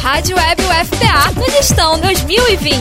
Rádio Web UFPA no Gestão 2020.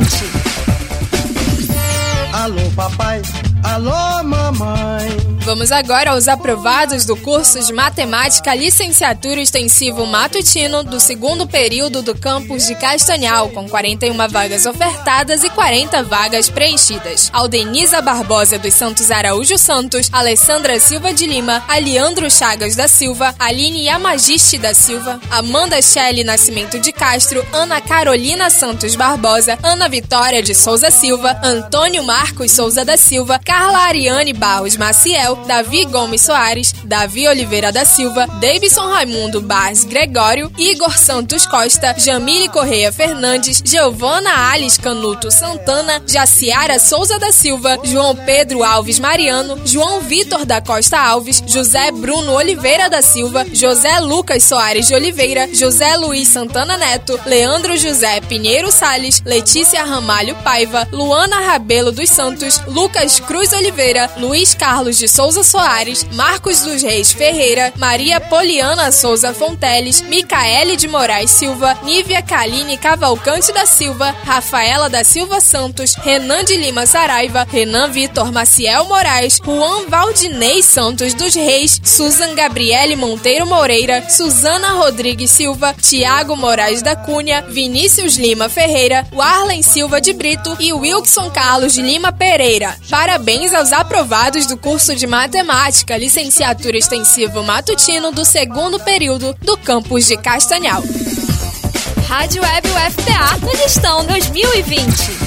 Alô papai, alô mamãe. Vamos agora aos aprovados do curso de Matemática Licenciatura Extensivo Matutino do segundo período do campus de Castanhal, com 41 vagas ofertadas e 40 vagas preenchidas. Aldeniza Barbosa dos Santos Araújo Santos, Alessandra Silva de Lima, Aliandro Chagas da Silva, Aline Yamagiste da Silva, Amanda Shelley Nascimento de Castro, Ana Carolina Santos Barbosa, Ana Vitória de Souza Silva, Antônio Marcos Souza da Silva, Carla Ariane Barros Maciel, Davi Gomes Soares, Davi Oliveira da Silva, Davidson Raimundo Barros Gregório, Igor Santos Costa, Jamile Correia Fernandes, Giovana Alice Canuto Santana, Jaciara Souza da Silva, João Pedro Alves Mariano, João Vitor da Costa Alves, José Bruno Oliveira da Silva, José Lucas Soares de Oliveira, José Luiz Santana Neto, Leandro José Pinheiro Salles, Letícia Ramalho Paiva, Luana Rabelo dos Santos, Lucas Cruz Oliveira, Luiz Carlos de Souza Soares, Marcos dos Reis Ferreira, Maria Poliana Souza Fonteles, Micaele de Moraes Silva, Nívia Kaline Cavalcante da Silva, Rafaela da Silva Santos, Renan de Lima Saraiva, Renan Vitor Maciel Moraes, Juan Valdinei Santos dos Reis, Susan Gabriele Monteiro Moreira, Suzana Rodrigues Silva, Tiago Moraes da Cunha, Vinícius Lima Ferreira, Warlen Silva de Brito e Wilson Carlos de Lima Pereira. Parabéns aos aprovados do curso de Matemática Licenciatura Extensivo Matutino do segundo período do campus de Castanhal. Rádio Web UFPA no Gestão 2020.